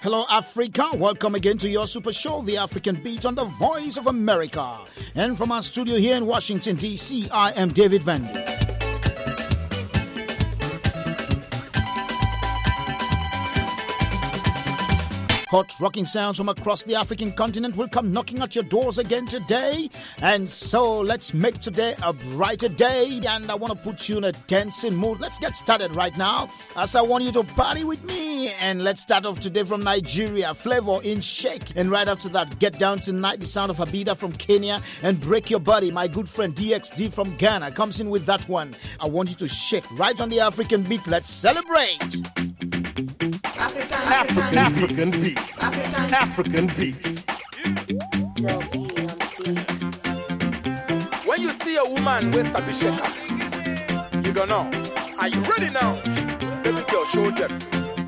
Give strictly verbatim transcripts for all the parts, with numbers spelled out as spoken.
Hello, Africa. Welcome again to your super show, The African Beat on the Voice of America. And from our studio here in Washington, D C, I am David Vandy. Hot rocking sounds from across the African continent will come knocking at your doors again today. And so let's make today a brighter day. And I want to put you in a dancing mood. Let's get started right now, as I want you to party with me. And let's start off today from Nigeria, Flavor in Shake. And right after that, Get Down Tonight, the sound of Abida from Kenya. And Break Your Body, my good friend D X D from Ghana comes in with that one. I want you to shake right on the African beat. Let's celebrate. African, African, African beats. African, African beats. When you see a woman with a bishaka, you gonna know. Are you ready now? Baby girl, show them.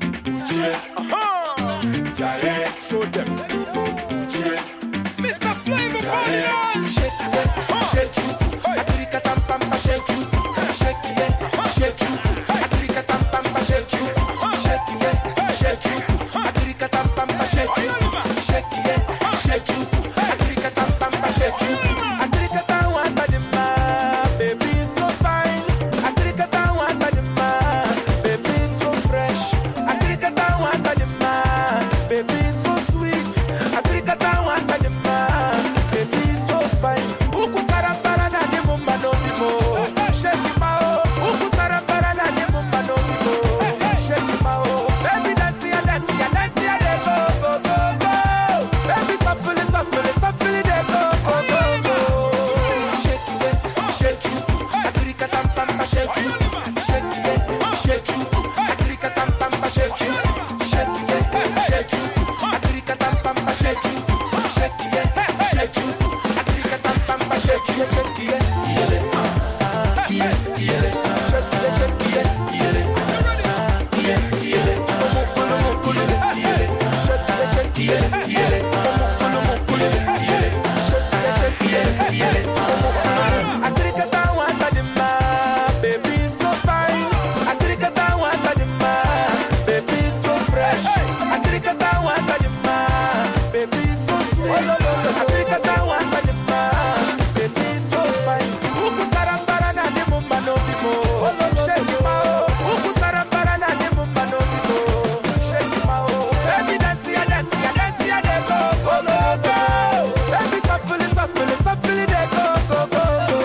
Aha! Show them. Mister Flavor, party on! Shake it, shake you. Africa tampamba, shake you. Shake it, shake you. Africa tampamba, shake you. Shake it, shake you. Africa tampamba, shake you. Shake it, shake you. Africa tampamba, shake you. Africa tampamba, badima, baby so fine. Africa tampamba, badima, baby so fresh. Africa tampamba, badima, baby so sweet. Africa tampamba, badima, baby so fine. Uku parapara na de mumba no dimo. Shake mao. Uku parapara na de mumba no dimo. Shake mao. Baby dance ya dance ya dance ya de go go go go. Baby shuffle it shuffle it shuffle it de go go go go. Shake it, shake you. Africa tampamba shake you. Shake it, shake you. Africa tampamba shake you. Shake it, shake you. Africa tampamba shake you. Shake it, shake you. Africa tampamba shake you. Shake it, yele ah yele yele shake it, shake it, yele ah yele yele como como como yele yele shake it, shake it, yele como como como yele yele shake it, shake it, yele Africa tampamba dima baby so fine. Africa tampamba dima baby so fresh. Africa tampamba dima baby so sweet. Africa tampamba dima baby so fine. Uku sarambara na de mumba no dimo. Shake mao. Uku sarambara na de mumba no dimo. Shake mao. Baby dance ya dance ya dance ya de go go go go. Baby shuffle it shuffle it shuffle it de go go go go.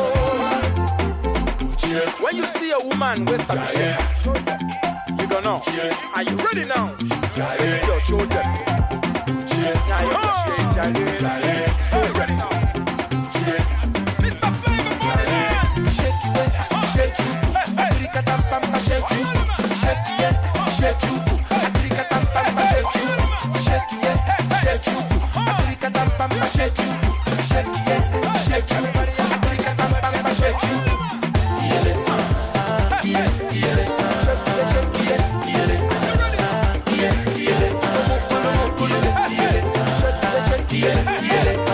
When you see a woman with a bishaka, you gonna know. Are you ready now? Baby girl, show them. Aha! Are you ready now? Mister Flavor, party on! Shake it, shake you. Africa tampamba shake you. Shake it, shake you. Africa tampamba shake you. Shake it, shake you. Africa tampamba shake you. Shake it, shake you. Africa tampamba shake you. Yele ah yele yele shake it, shake it, yele ah yele yele como como yele yele shake it, shake it, yele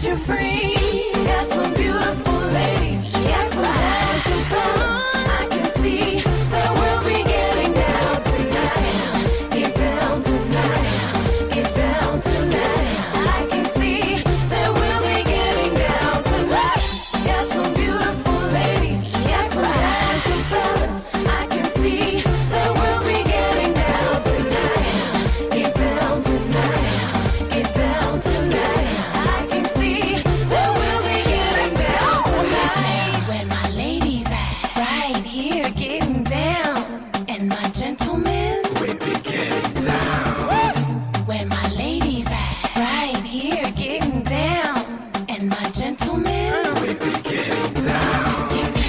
set you free. Got some beautiful ladies, got some handsome fellas. I can see that we'll be getting down tonight. Get down tonight. Get down tonight. I can see that we'll be getting down tonight. Got some beautiful ladies, got some handsome fellas. I can see that we'll be getting down tonight. Get down tonight. Get down tonight. I can see that we'll be getting down tonight. Where my ladies at? Right here getting down. And my gentlemen, We be getting down. where my ladies at? Right here getting down. And my gentlemen, We be getting down.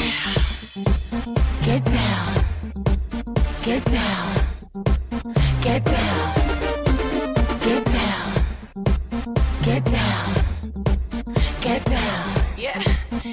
get down. Get down. Get down. Get down. Get down. Get down. Yeah.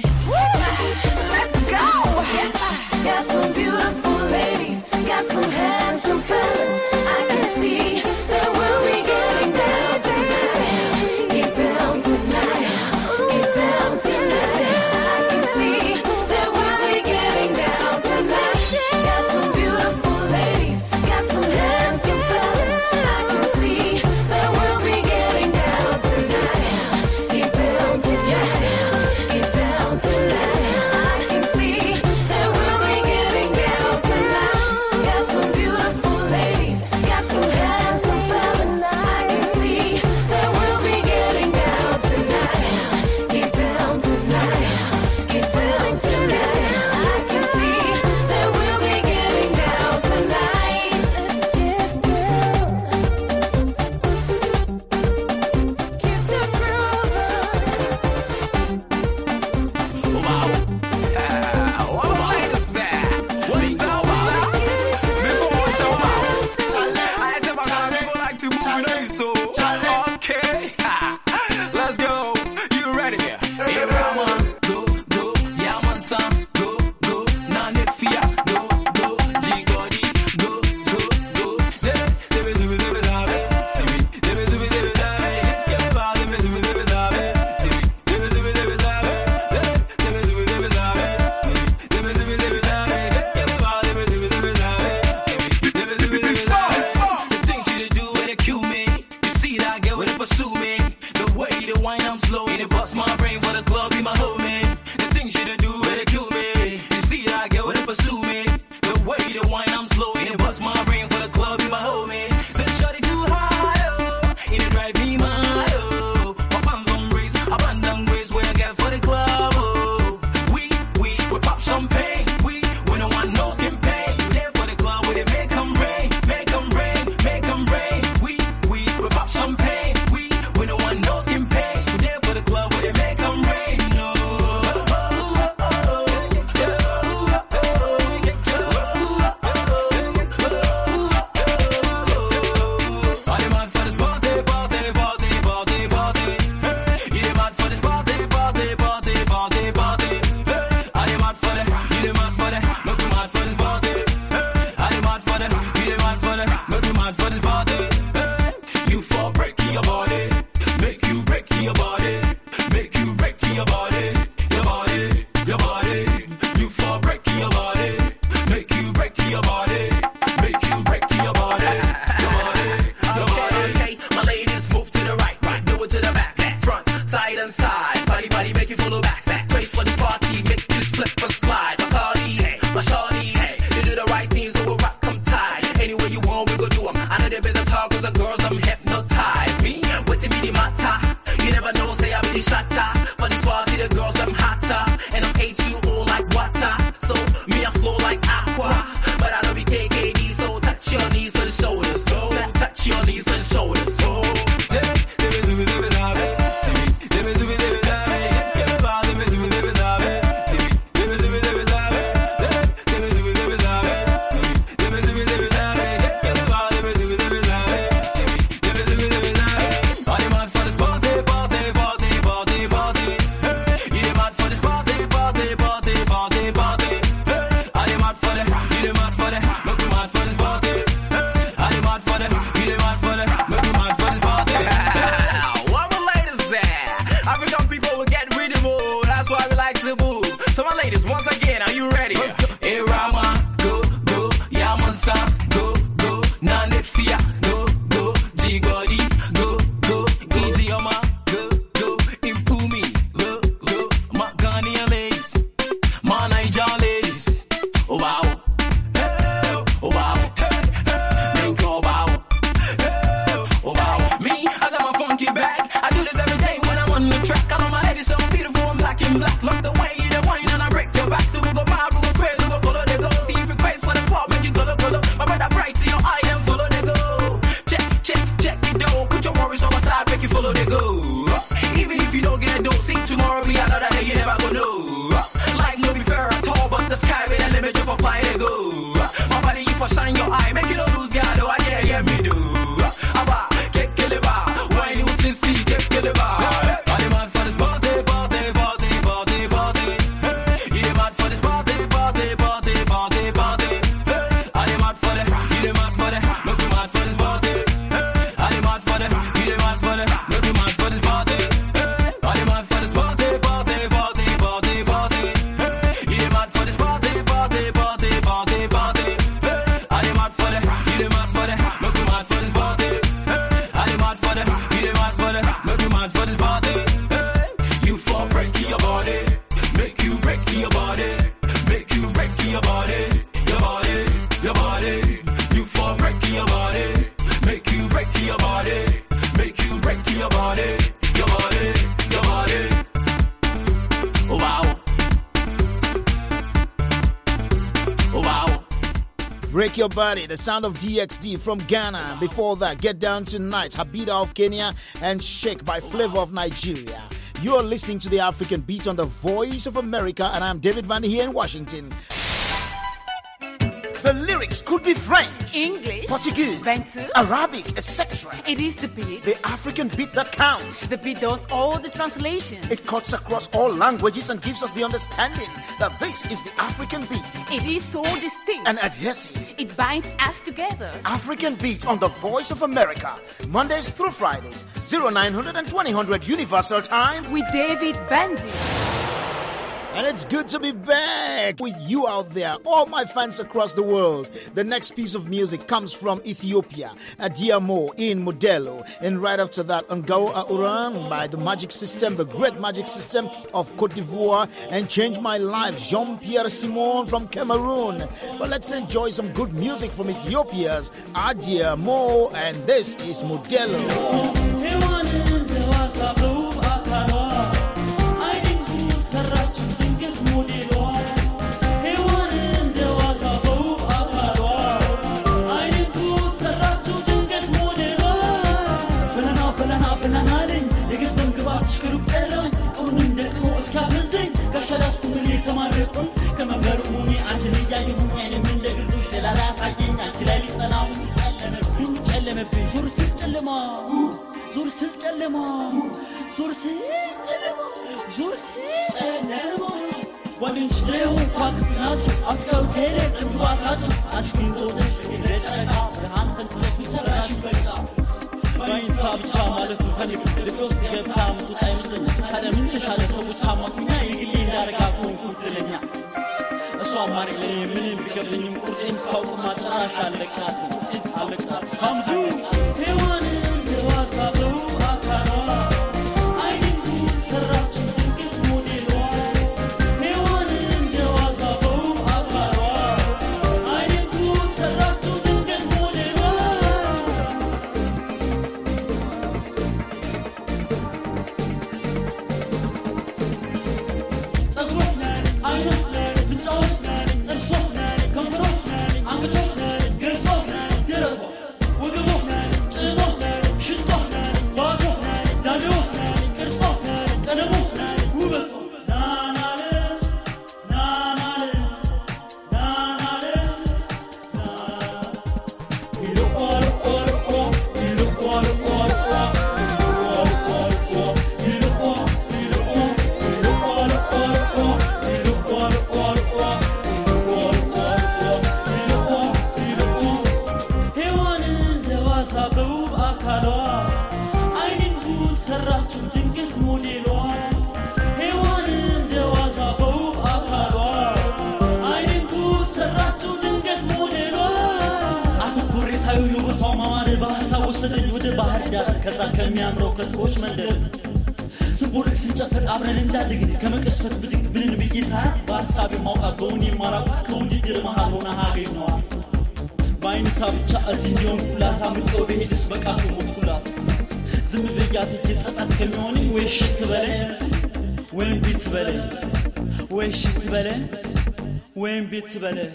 Let's go. Got some beautiful ladies. Got some handsome fellas. I can see that we'll be getting down tonight. Get down tonight. Get down tonight. I can see that we'll be getting down tonight. Got some beautiful ladies. Got some handsome fellas. I can see that we'll be getting down tonight. Get down tonight. Get down tonight. I can see that we'll be getting down tonight. Got some beautiful ladies. Got some handsome fellas. I can see that we'll be getting down tonight. Get down tonight. Get down tonight. I can see that we'll be getting down tonight. Let's get down. Keep the groove. Wow. Ah, what am I to say? What's up, what's up? Before we show out, I said my God, people like to move it on, so okay. Ha. Let's go. You ready? Yeah, man, go, go. Yeah, man, son, go, go. None of fear, go, go. G-Godi, go, go, go. Yeah, yeah, yeah, yeah, yeah, yeah, yeah. Yeah, yeah, yeah, yeah, yeah, yeah. Yeah, yeah, yeah, yeah, yeah, yeah, yeah. Yeah, yeah, yeah, yeah, yeah, the things you to do when they cue me. You see that girl when they pursue me. The way they whine, I'm slow. They bust my brain for the club, be my homie. The things you to do when they cue me. You see that girl when they pursue me. The way they whine, I'm slow. They bust my brain for the club, be my homie. The shawty too high, oh. It drive me mad, oh. My pants on raise, abandon grace when I get for the club, oh. We, we, we pop champagne. We, we no one knows can pay. There for the club where they make 'em rain, make 'em rain, make 'em rain. We, we, we pop champagne. We, we no one knows can pay. There for the club where they make 'em rain. No. Are they mad for this party, party, party, party, party? You they mad for this party, party, party, party, party? Are they mad for that? You they mad for that? Look, we mad for this party. Are they mad for that? You they mad for that? Look, we mad for this party. You for break your body, make you break your body, make you break your body, your body, your body. You for break your body, make you break your body, make you break your body, your body, your body. Okay, my ladies move to the right, right, do it to the back, back, front, side and side. Body, body, make you follow back, back. Brace for this party, make you slip and slide. My cardies, my shawties, you do the right things, so we'll rock 'em tight. Anywhere you want, we go do 'em. I know they're busy talk, 'cause the girls, I'm hypnotized. Me, what's it be the matter? You never know, say I be the shatter. For this party, the girls, I'm hotter. And I'm A two O like water. So, me, I flow like aqua. But I don't be K K D, so touch your knees and shoulders. Go, touch your knees and shoulders. Go. Are they mad for this party, party, party, party, party? You they mad for this party? African people will get rhythm, oh, that's why we like to move. So my ladies, once again, are you ready? Let's go. Hey Rama, go, go, Yamansa, go, go, Nanefia, go, go, Jigodi, go, go, Idioma, go, go, Impumi, go, go, my Ghanaian ladies, my Nigerian ladies, oh wow, hey, oh wow, hey, hey, think oh wow, hey, oh wow, me, I got my funky bag, I do this every day when I'm on the track, I know my ladies so beautiful, I'm black and black, love the way you wine and I break your back, so we go wild, we go crazy, we go follow the go, see if you crazy for the pop, make you go to go, my brother bright to your eye and follow the go, check, check, check it dough, put your worries on my side, make you follow the go, even if you don't get a dough, see tomorrow be another day, you never go know, life no be fair at all, but the sky with a limit, you for fly to go, my body you for shine your eye, make you don't lose, God, oh, I dare, yeah, me do, Abba, get kill it, why you still see, get kill it, all the man for this party, party, party, party, party, you the mad for this party, party, party, party, party, I the mad for the, you the mad for the, look you mad for this party, I the mad for the, you the mad for the, look you mad for this party, I the mad for this party, party, party, party, party, you the mad for this party, party, party, party, party, I the mad for the, you the mad for the, look you mad for this party, I the mad for the, you the mad for the, look you mad for this party, you for break your body, make you break your body, make you break your body, your body, your body, you for break your body, make you break your body, make you break your body, your body, your body, oh wow, oh wow. Break Your Body, the sound of D X D from Ghana. Before that, Get Down Tonight, Habida of Kenya, and Shake by Flavor of Nigeria. You are listening to the African Beat on the Voice of America, and I'm David Van here in Washington. The lyrics could be French, English, Portuguese, Bantu, Arabic, et cetera. It is the beat. The African beat that counts. The beat does all the translations. It cuts across all languages and gives us the understanding that this is the African beat. It is so distinct And adhesive. It binds us together. African Beat on the Voice of America. Mondays through Fridays, oh nine hundred and twenty hundred Universal Time. With David Bandy. And it's good to be back with you out there, all my fans across the world. The next piece of music comes from Ethiopia, Adiamo in Modelo. And right after that, Ngao Auran by the Magic System, the great Magic System of Cote d'Ivoire. And Change My Life, Jean-Pierre Simon from Cameroon. But let's enjoy some good music from Ethiopia's Adiamo. And this is Modelo. Water, ወሰደኝ ወደ ባህር ዳር ከዛ ከሚያምረው ከተሞች መንደር ስቦልክ ስንጨፍር አብረን እንዳድግን ከመቀስፈት ብድግ ብልን ብዬ ሰዓት በሀሳብ የማውቃት በውን የማራቋ ከውድድር መሃል ሆና አገኘኋት በአይነታ ብቻ እዚህ እንዲሆን ሁላት አምቀው በሄድስ በቃቱ ሞትኩላት ዝም ብያት እጅ ጸጸት ከሚሆንኝ ወይ እሺ ትበለኝ ወይም ቤት ትበለኝ ወይ እሺ ትበለኝ ወይም ቤት ትበለኝ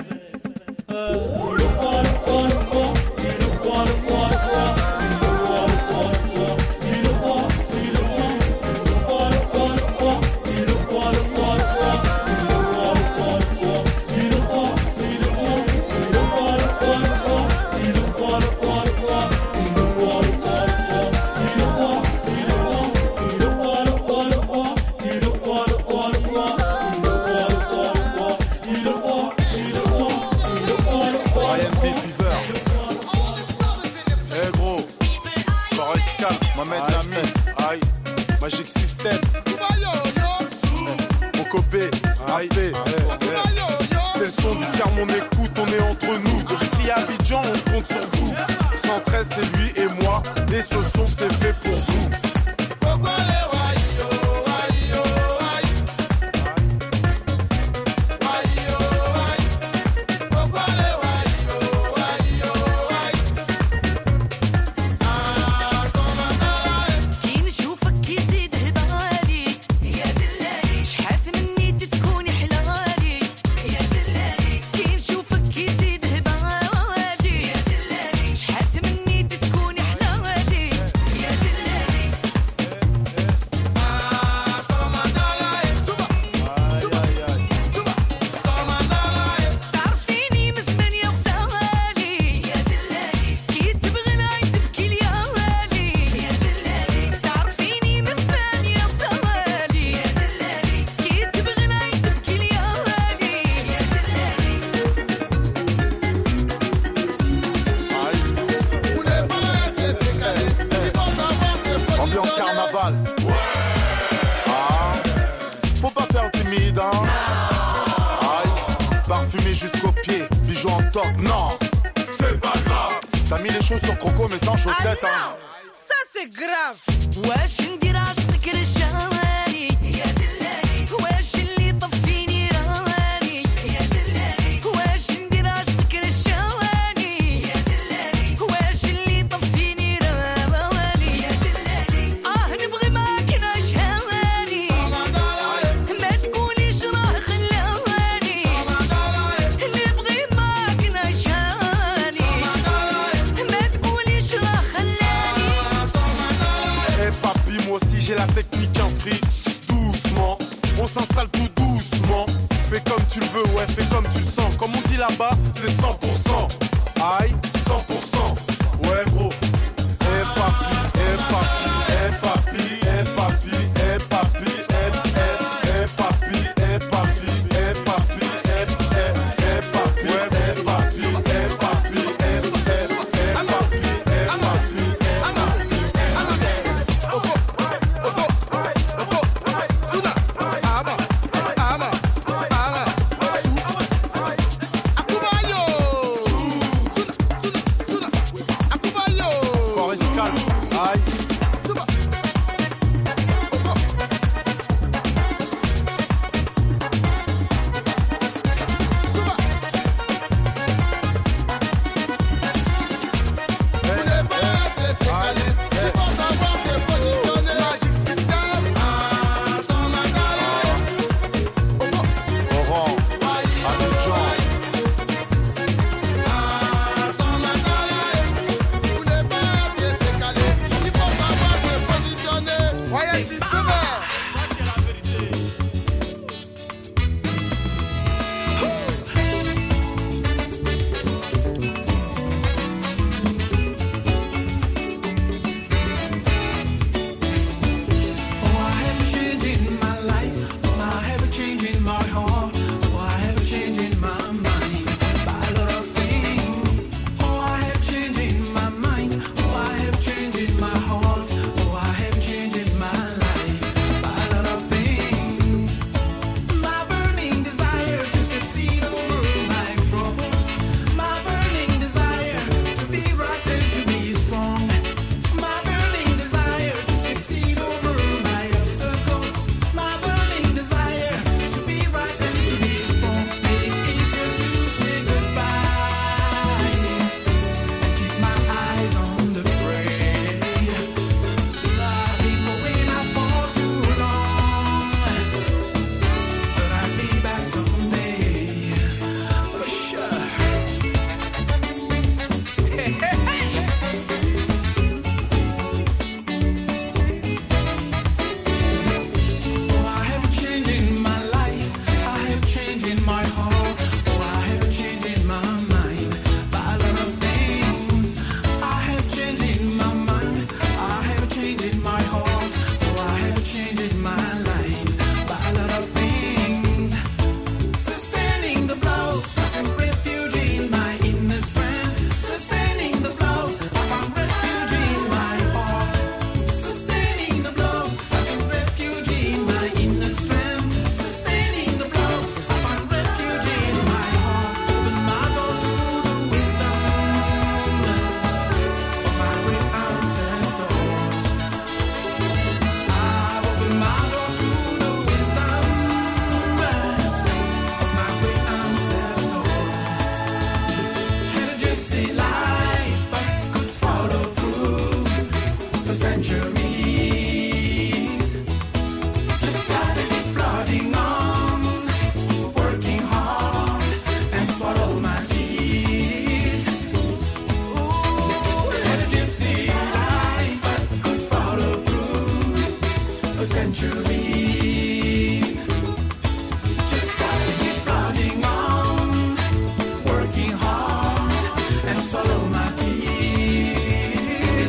memories. Just got to keep plodding on, working hard and swallow my tears.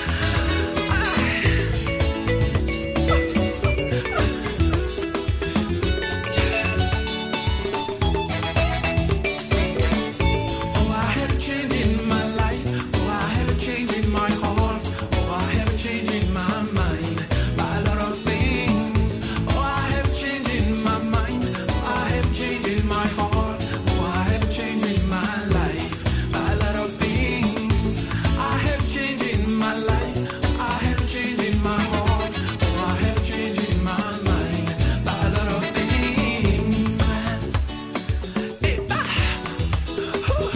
Oh, I had a change in my life. Oh, I had a change in my heart. Oh, I had a change in my mind by a lot of things. Oh, I have a change in my mind. Oh, I have a change in my heart. Oh, I have a change in my life by a lot of things. I have a change in my life. I have a change in my heart. Oh, I have a change in my mind by a lot of things. Eh, ah, whew.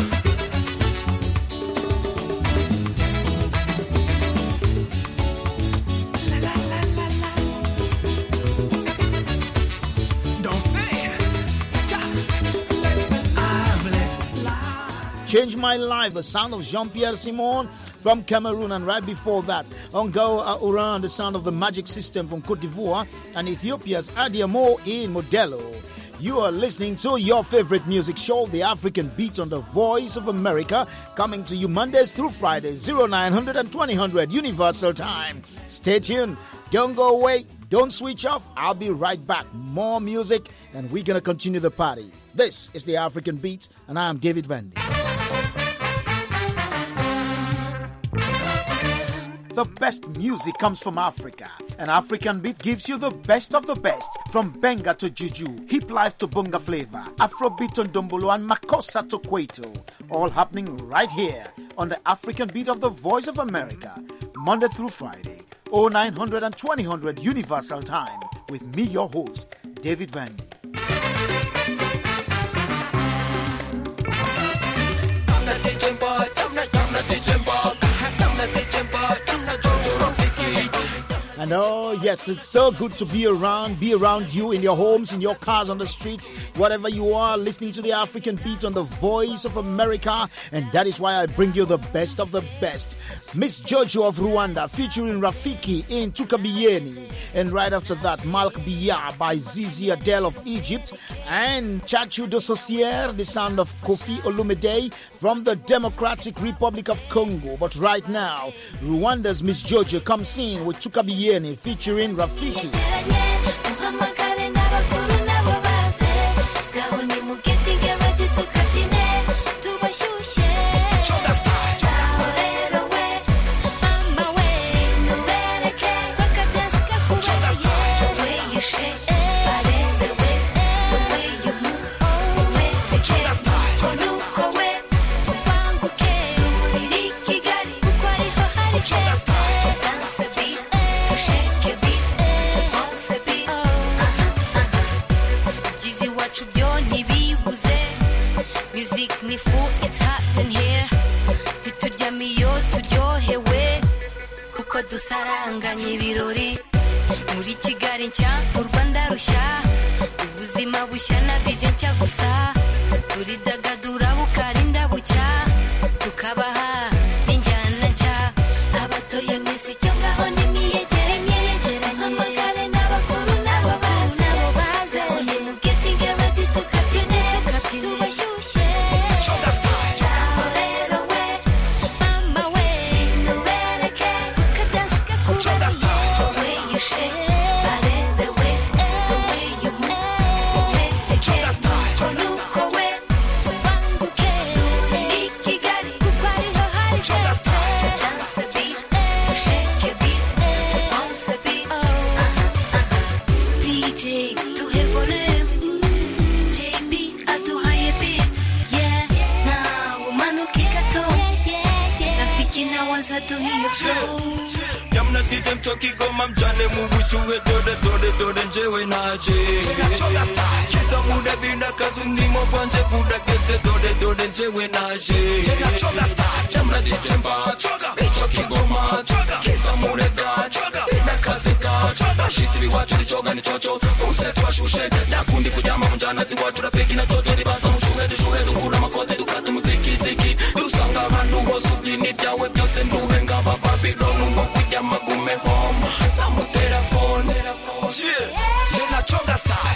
La la la la la. Don't say it. Ja. I've let lie. Change My Life, the sound of Jean-Pierre Simon from Cameroon, and right before that, Ongo Uran, the sound of the Magic System from Cote d'Ivoire, and Ethiopia's Adiamo in Modelo. You are listening to your favorite music show, The African Beat, on the Voice of America, coming to you Mondays through Fridays, oh nine hundred and twenty hundred Universal Time. Stay tuned. Don't go away. Don't switch off. I'll be right back. More music, and we're going to continue the party. This is The African Beat, and I am David Vandy. The best music comes from Africa. An African Beat gives you the best of the best, from Benga to Juju, Hip Life to Bunga Flavor, Afrobeat to Ndombolo, and Makossa to Kwaito. All happening right here on the African Beat of the Voice of America, Monday through Friday, oh nine hundred and twenty hundred Universal Time, with me, your host, David Vandy. I'm not teaching boy, I'm not, I'm not teaching boy, I'm not teaching boy, I'm not Jojo Rafiki. And oh, yes, it's so good to be around, be around you in your homes, in your cars, on the streets, wherever you are, listening to the African Beat on the Voice of America. And that is why I bring you the best of the best. Miss Jojo of Rwanda featuring Rafiki in Tukabiyeni. And right after that, Malk Biya by Zizi Adele of Egypt. And Chachu de Saucier, the sound of Kofi Olumide from the Democratic Republic of Congo. But right now, Rwanda's Miss Jojo comes in with Tukabiyeni featuring Rafiki. Music ni fu, it's hot in here. Ituryamiyo turyohewe kuko dusaranganye ibirori muri Kigali nshya mu Rwanda rushya, ubuzima bushya na vision nshya gusa, turidagadura bukarinda bucya, tukabaha injyana nshya. Abatoye mwese cyo ngaho nimwiyegere mwiyegeranye, amagare n'abakuru n'abo baze abo baze, you getting ready to kabyine tubashyushye. Yamna tite mtoki goma mjane mubushuwe dode dode dode njewe naje. Kisa muda bina kazi nimo kwanje kuda kese dode dode njewe naje. Yamna tite mba mtoki goma kisa muda ga bina kazi ka bashitiri wacu ni choga ni chocho use twashushe nakundi kujama mjana zi watu rafiki na toto ni baza mushuhe dushuhe dukura makote dukatu muziki ziki dusanga bandu bosuti ni byawe byose ndubenga Babylon ngo kujya magume home tamu telefone Yeah, you're not Chonga style.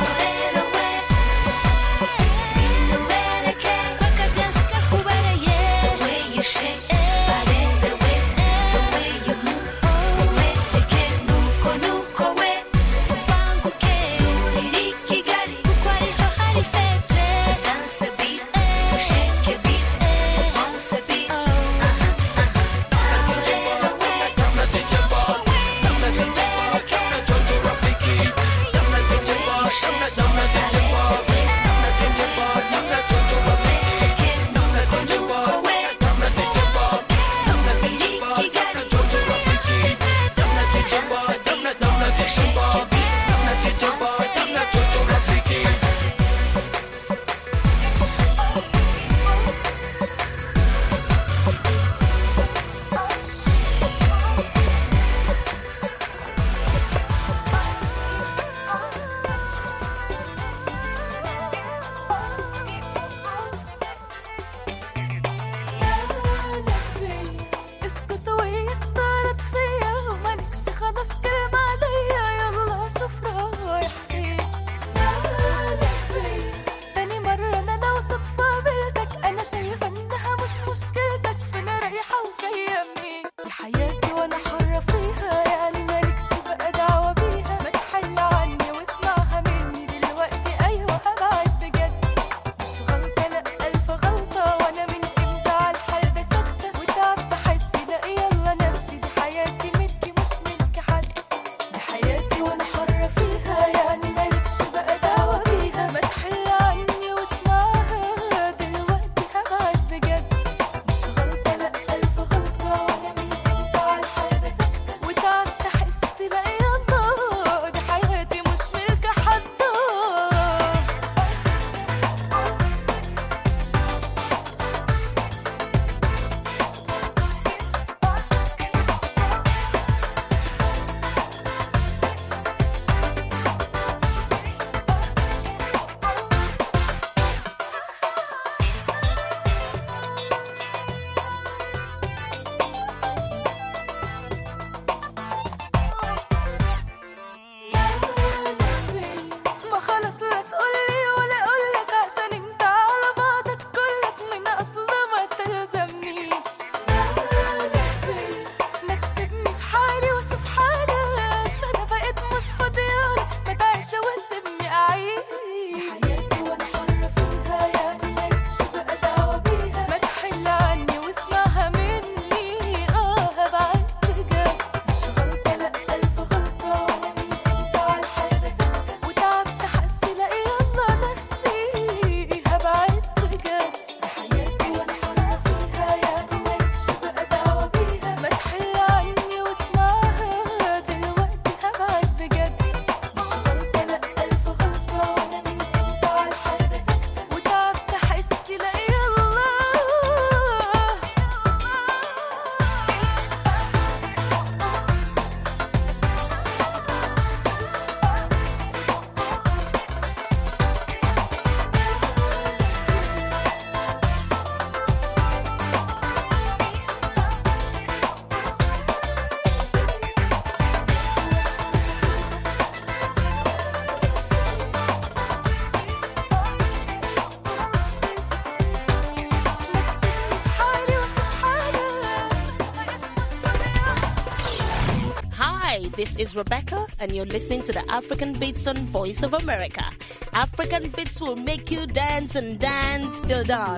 This is Rebecca, and you're listening to the African Beats on Voice of America. African Beats will make you dance and dance till dawn.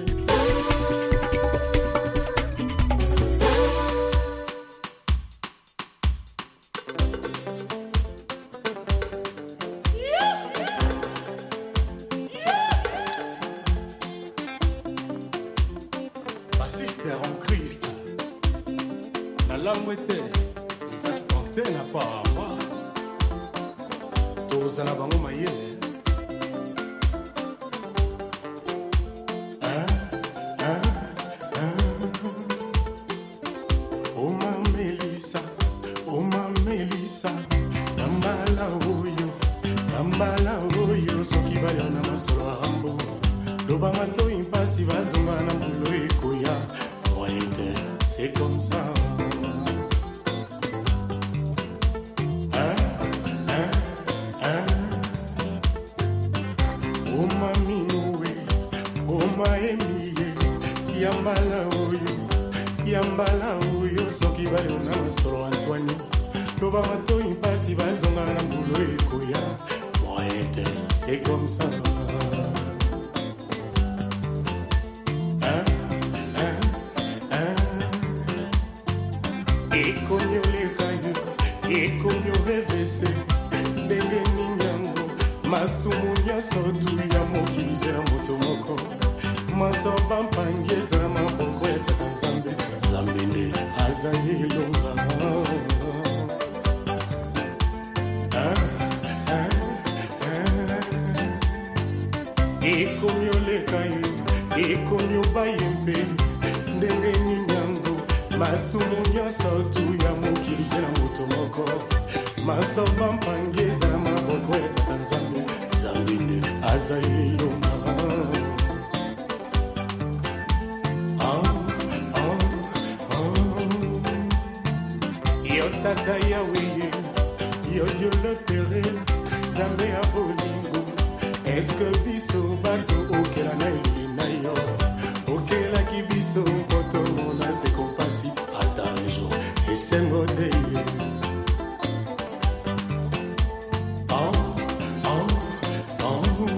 Sister en Christ, la langue tena papa tozala bango mayele ah ah ah oma Melissa oma Melissa nambala oyo nambala oyo soki bayana masolo ambo loba mato impasi bazonga na bulo ekoya oite c'est comme ça. Hein? Hein? yambala oyo yambala oyo soki bali na masolo Antoine loba matoi pasi bazonga na mbulo ekoya moyete c'est comme ça hein hein hein ekonyo lekayo ekonyo revese ndenge ninyango masumu nyonso tu ya mokili zela moto moko masoba mpangi ezala maboko ya tata nzambe nzambe nde aza elonga ekomyo lekayo ekomyo bayembe ndenge ninyango masumu nyonso tu ya mokili zela moto moko masoba mpangi ezala maboko ya tata nzambe nzambe nde aza elonga Tata Yahweh, yo Dieu le Père, Zambé a bolingo. Est-ce que biso bato okela na ilina yo? Okela ki biso poto mona se kompasi ata un jour esengo de yo. Oh, oh, oh.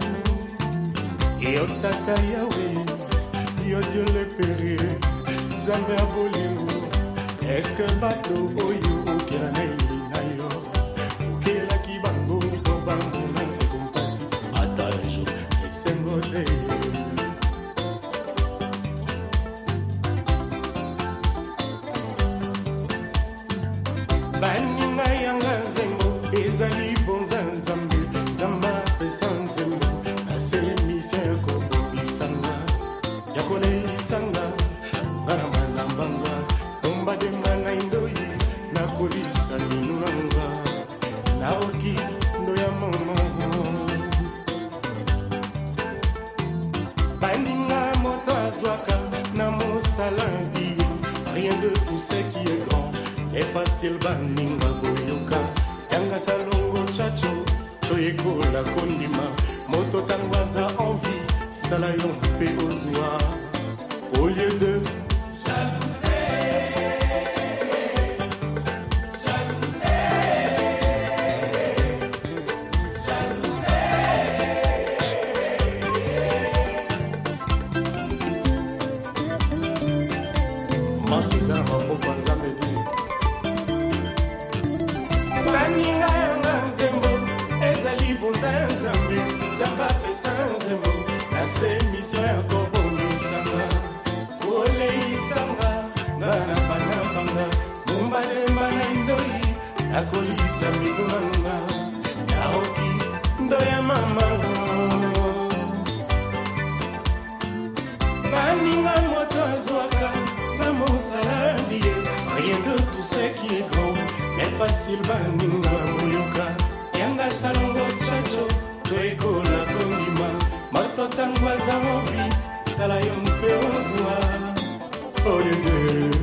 Yo Tata Yahweh, yo Dieu le Père, Zambé a bolingo. Est-ce que bato oyo okela na ilina yo okela ki bango ko bango na se kompasi ata un jour esengo de baninga yanga zengo ezali bonza nzambe zamba pesa nzembo na se misère ko bisanga yakole isanga ngana manambanga badema na indoi na kolisa minunanga naoki ndo ya mama bandinga moto azwaka na mosalandi rien de tout ce qui est grand est facile bandinga goyoka yanga salongo chacho toyekola kondima moto tangwaza envie salayon pe ozwa au lieu de akolisa minunanga naoki ndo ya mama baninga moto azwaka na mosalandi rien de tout ce qui est grand mais facile baninga moyoka yanga salongo chacho toekola kondima moto tangwaza envie sala yo mpe ozwa olende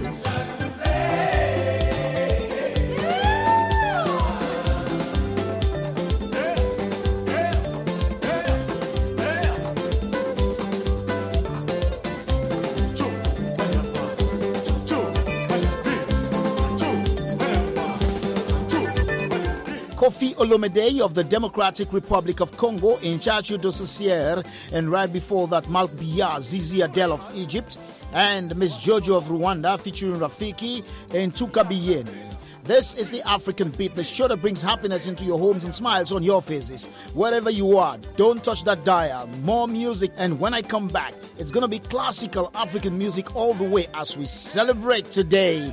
Kofi Olomide of the Democratic Republic of Congo in Tchatcho Dossier, and right before that Malk Biya, Zizi Adele of Egypt, and Miss Jojo of Rwanda featuring Rafiki and Tukabiyeni. This is the African Beat, the show that brings happiness into your homes and smiles on your faces. Wherever you are, don't touch that dial. More music, and when I come back, it's going to be classical African music all the way as we celebrate today.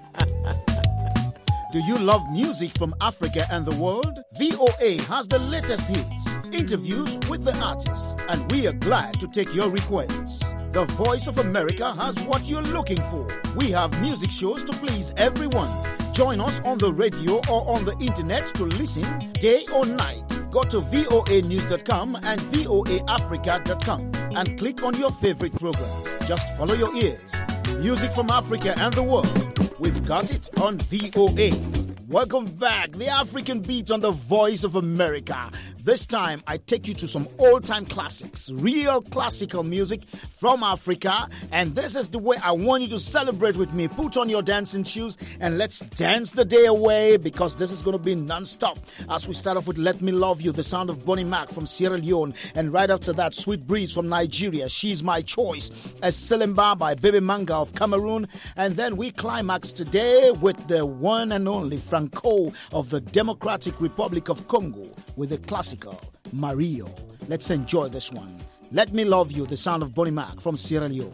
Do you love music from Africa and the world? V O A has the latest hits, interviews with the artists, and we are glad to take your requests. The Voice of America has what you're looking for. We have music shows to please everyone. Join us on the radio or on the internet to listen day or night. Go to V O A news dot com and V O A africa dot com and click on your favorite program. Just follow your ears. Music from Africa and the world. We've got it on V O A. Welcome back. The African Beat on the Voice of America. This time, I take you to some old-time classics, real classical music from Africa. And this is the way I want you to celebrate with me. Put on your dancing shoes and let's dance the day away, because this is going to be non-stop. As we start off with Let Me Love You, the sound of Bonnie Mac from Sierra Leone. And right after that, Sweet Breeze from Nigeria, She's My Choice. A Selemba by Baby Manga of Cameroon. And then we climax today with the one and only Franco of the Democratic Republic of Congo with a classical Mario. Let's enjoy this one. Let Me Love You, the sound of Bonnie Mac from Sierra Leone.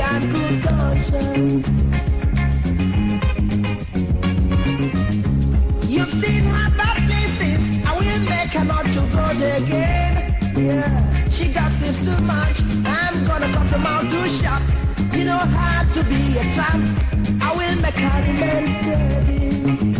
and good conscience. You've seen her bad places. I will make her not to go there again. Yeah, she gossips too much. I'm gonna cut her mouth too short. You know how to be a champ. I will make her remain steady.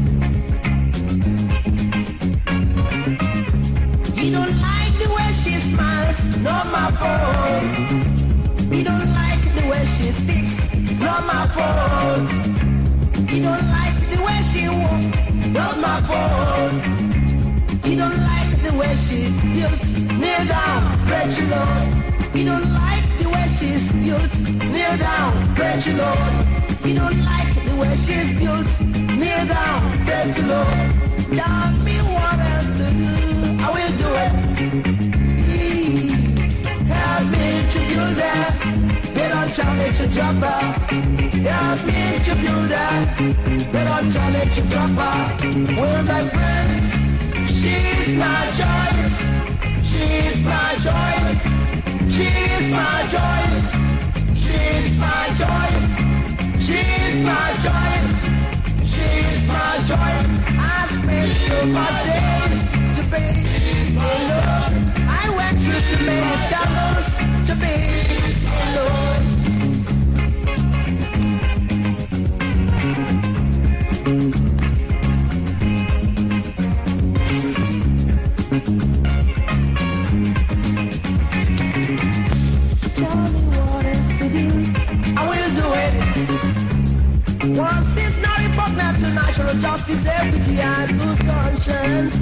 You don't like the way she smiles, not my fault. You don't like the way she speaks, it's not my fault. You don't like the way she walks, not my fault. You don't like the way she's built, kneel down, pray to Lord. You don't like the way she's built, kneel down, pray to Lord. You don't like the way she's built, kneel down, pray to Lord. Tell me what else to do, I will do it. Please help me to build that. They don't tell me to drop her. Help me to build that. They don't tell me to drop her. Well, my friends, she's my choice. She's my choice. She's my choice. She's my choice. She's my choice. She's my choice. I spent so many days to be alone. I went through so many scandals to be alone. Tell me what else to do, I will do it. Once it's not repugnant to natural justice, equity, and good conscience.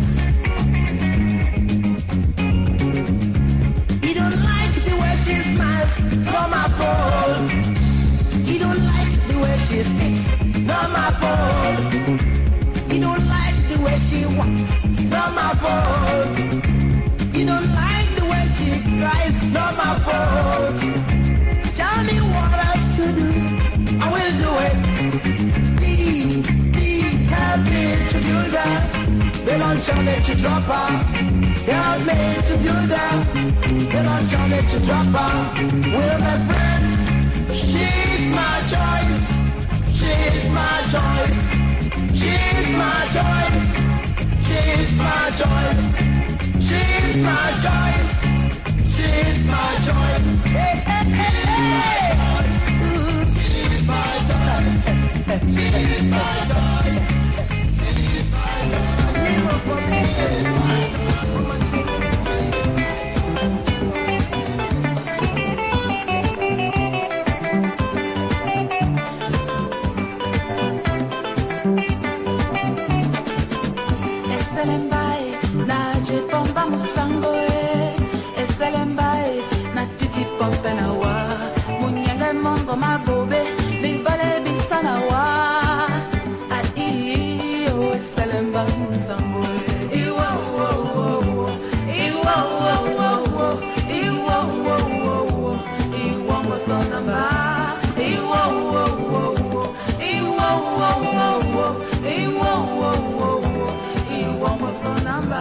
You don't like the way she smiles, it's not my fault. You don't like the way she speaks, not my fault. You don't like the way she walks, not my fault. You don't like the way she cries, not my fault. Tell me what else to do, I will do it. Please, please help me to build that. They don't tell me to drop her. Help me to build that. They don't tell me to drop her. Well, my friends, she's my choice. She's my choice. She's my choice. She's my choice. She's my choice. She's my choice. Hey, hey, hey, hey. Ooh, she's my choice. She's my choice. She's my choice. Live for me. Eselembai na jipomba musango e Eselembai na titi pompe na wa Munyanga mongo mabobe Bibale bisana wa Ai o Eselemba musango e Iwa wo wo wo Iwa wo wo wo Iwa wo wo wo Iwa mosona ba Iwa wo wo wo Iwa wo wo wo Iwa wo wo wo Iwa mosona ba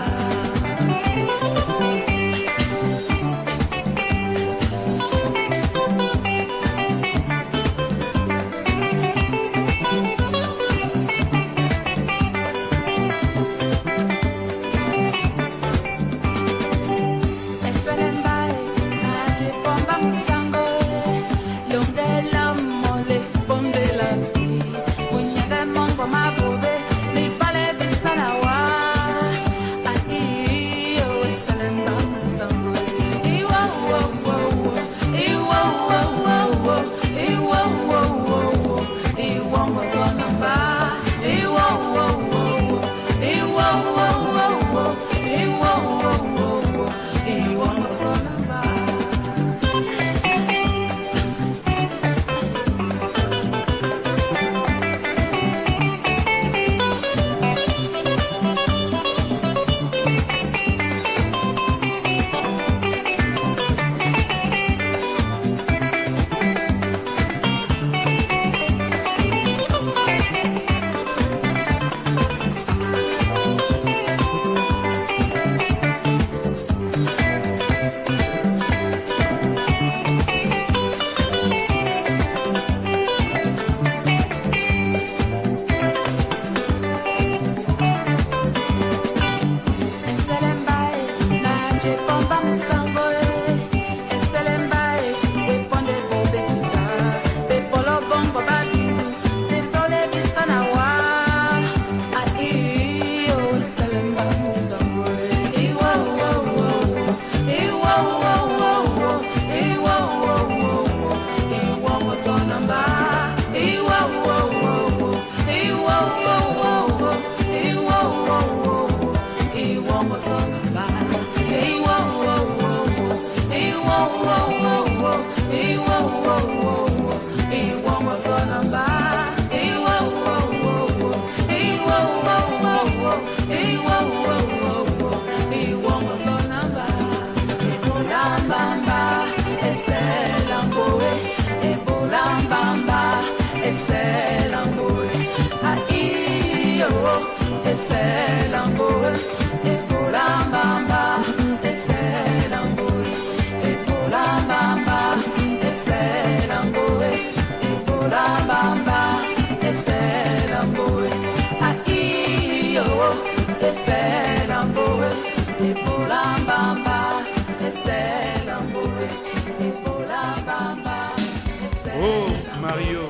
Iwo wo wo wo. Iwo wo wo wo. Iwo wo wo wo. Iwo mo so namba. Iwo wo wo wo. Iwo wo wo wo. Iwo wo wo wo. Iwo mo so namba. Iwo wo wo wo. Iwo wo wo wo. Iwo wo wo wo. Iwo mo so namba. Ebola bamba. Eselamboe. Ebola bamba. Eselamboe. Aiyo. Eselamboe. Ebola bamba. Eselamboe. Ebola bamba. Eselamboe. Ebola bamba. Eselamboe. Aiyo. Eselamboe. Ebola bamba. Eselamboe. Ebola bamba. Oh Mario,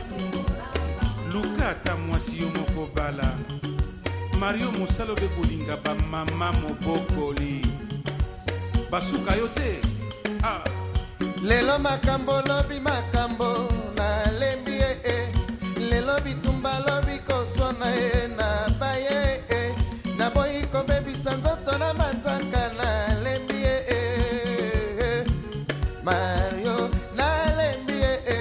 Luka ta mwasi yo moko bala. Mario mosalo be bolinga ba mama mobokoli. Basuka yote. Ah. Lelo makambo lobi makambo na lembi e e. Lelo bitumba lobi kosona e na baye e. Na boy ko baby sanzoto na mataka na lembi e e. Mario na lembi e e.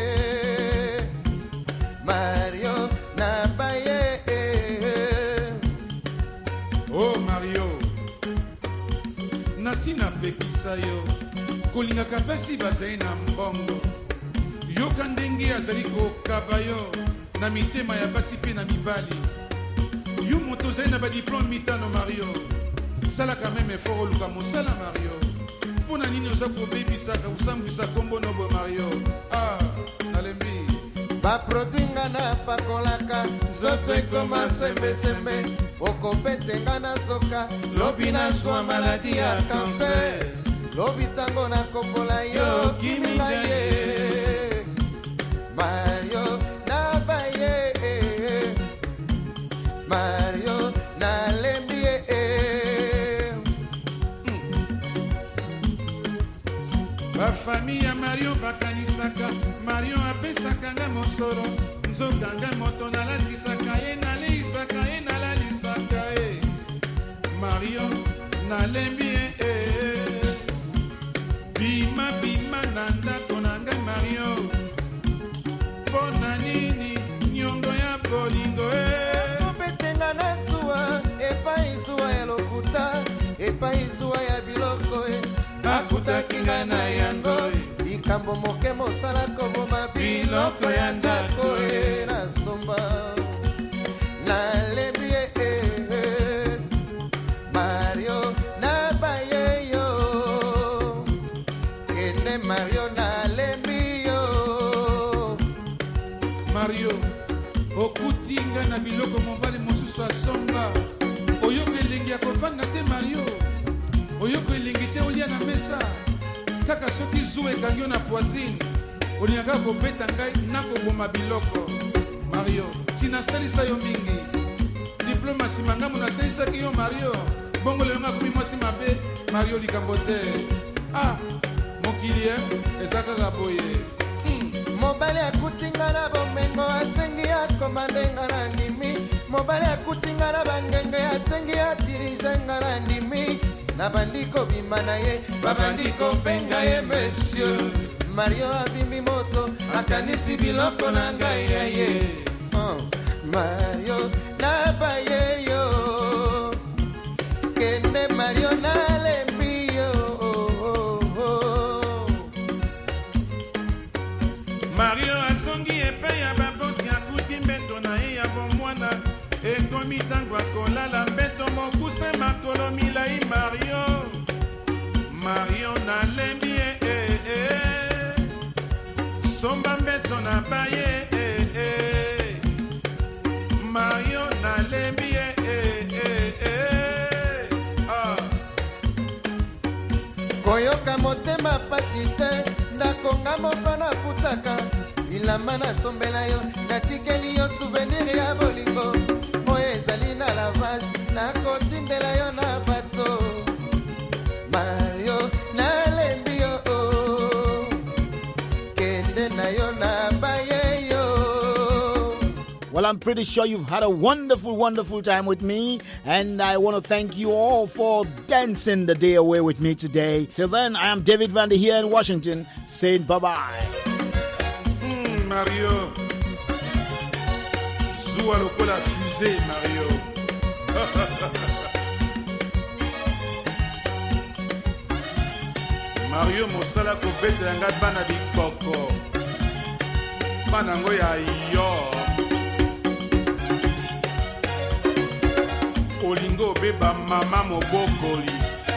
Mario na baye e. Oh Mario, nasina pekisa yo. Kolinga kapesi bazai na mbongo. Yo kandengi azali kokaba yo na mitema ya basi pe na mibali. Yo moto zai na ba diplôme mitano Mario. Sala quand même effort oluka mosala Mario. Pona nini oza kobebisaka usambwisa kombo nobo Mario. Ah, nalembi. Ba produinga na pakolaka zoto ekoma sembe sembe. Okopetenga na soka lobi na zwa maladi ya cancer. Lobi tango na kopola yo kiminga ye. Mario na baye. Mario na lembi e. Ba famille ya Mario bakanisaka. Mario apesaka nga mosoro. Nzoka nga moto nalatisaka ye naleisaka ye nalalisaka ye. Mario na lembi e. Bima bima na ndako na ngai Mario. Pona nini nyongo ya bolingo e. Kopetenga na zuwa epai zuwa ya lokuta. Epai zuwa ya biloko e. Akutaki nga na yango e. Likambo moke mosala koboma biloko ya ndako e. Na somba na lembi e. Mario na baye yo. Ene Mario na lembi yo. Mario okutinga na biloko mobali mosusu asomba. Oyoko elengi ya kovanda te Mario. Oyoko elengi te olia na mesa. Kaka soki zuwa ekangi yo na poitrine. Olingaka kobeta ngai nakoboma biloko. Mario sinasalisa yo mingi. Diplôme asima ngambo nasalisaki yo Mario. Bongo lelo nga komi mwasi mabe Mario likambo te. Ah, mokili eza kaka boye. Mobali akutinga na bomengo asengi akomandenga na ndimi. Mobali akutinga na bangenge asengi atirijenga na ndimi. Na bandiko bimba na ye babandiko penga ye monsieur. Mario abimbi moto akanisi biloko na ngai ya ye. Oh, Mario na baye yo. Kende Mario na lembi yo. Mario asongi epai ya baboti akuti mbeto na ye ya bomwana. Ekomi tango akolala mbeto mokuse makolo milai Mario. Mario na lembi e e e. Somba mbeto na baye e e. Mario na lembi e e e e. Ah. Koyoka motema pasi te. Ndakonga moko na futaka. Bilamba na sombela yo. Natikeli yo souvenir ya bolingo. Oyo ezali na lavage. Nakotindela yo na bato. Mario na lembi yo. Kende na yo na baye yo. Well, I'm pretty sure you've had a wonderful, wonderful time with me, and I want to thank you all for dancing the day away with me today. Till then, I am David Vandy here in Washington, saying bye-bye. Mm, Mario. Zoua lokola fusée, Mario. Mario mosala kobetela nga bana bikoko. Bana ngo ya yo. Olingo beba mama mobokoli.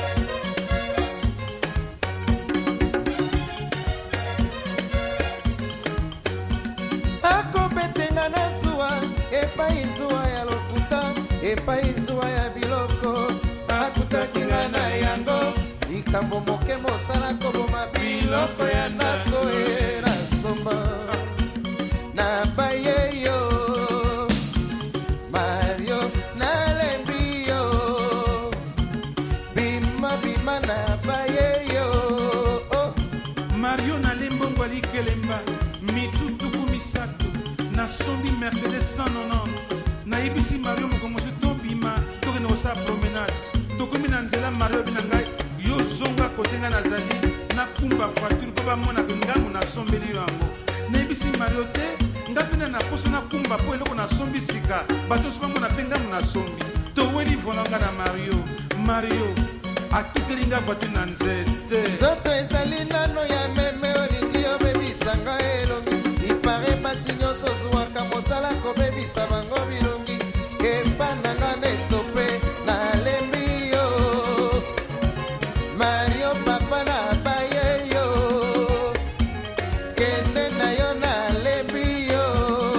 Akobetenga na zuwa, epai zuwa ya lokuta, epai zuwa ya biloko. Akutakinga na yango, likambo moke mosala koboma biloko ya ndako era somba. Na baye yo, Mario, na lembi yo, bima bima na baye yo. Oh. Mario na lembo ngwali kelemba, mitutuku misato, na sombi Mercedes cent quatre-vingt-dix. Na ibisi Mario mokomosi to bima, toke na osa promenade. Tokomi na nzela Mario binangai, yo zonga kotenga na zali, na kumba voiture ko ba mona ngangu na sombeli yango. Na ibisi Mario te, ngapina na poso na kumba po eloko na sombi sika, bato sobango na penga na sombi. To weli volanga na Mario, Mario, atutelinga voiture na nzete. Zoto ezali nano ya meme olingi yo bebisanga elongi. Ipare pasi nyonso zuwaka mosala kobebisa bango bilongi. Kepananga nestope na lembi yo. Mario papa na baye yo. Kende na yo na lembi yo.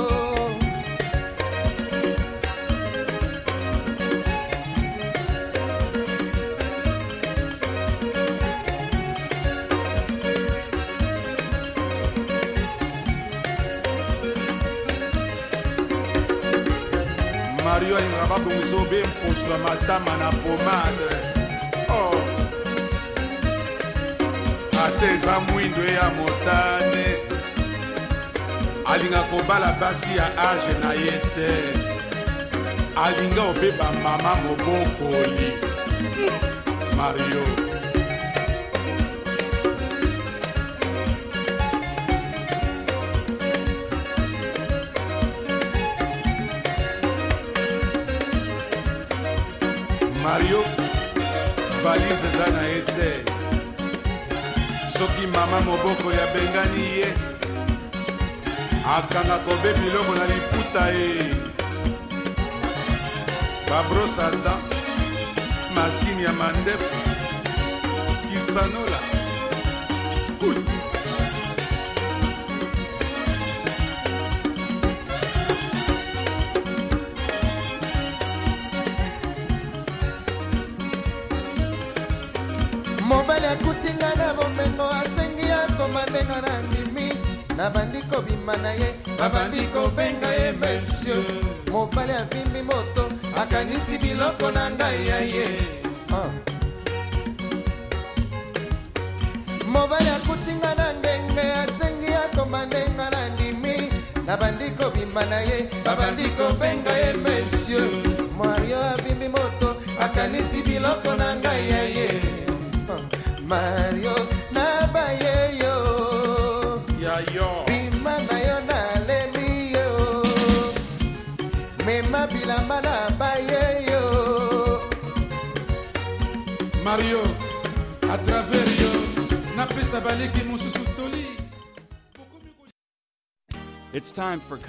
Mario alingaka babongiso be mposo ya matama na pomade. Oh. Ate eza mwindo ya motane, alinga kobala basi ya age na ye te, alinga obeba mama mobokoli. Mario. Mario, valise eza na ye te. Soki mama moboko ya bengani ye, akanga kobe biloko na liputa ye. Babrosa dent, masini ya mandefu, kisanola. Cool. Mobali akutinga na bomengo asengi akomandenga na ndimi. Na bandiko bima na ye, babandiko benga ye monsieur. Mobali avimbi moto, akanisi biloko na ngai ya ye. Oh. Mobali akutinga na ndenge asengi akomandenga na ndimi. Na bandiko bima na ye, babandiko benga ye monsieur. Mario avimbi moto, akanisi biloko na ngai ya ye. Mario na baye yo, ya yo bima na yo na lembi yo, mema bilamba na baye yo. Mario, à travers yo, na pesa baleki mususu toli. It's time for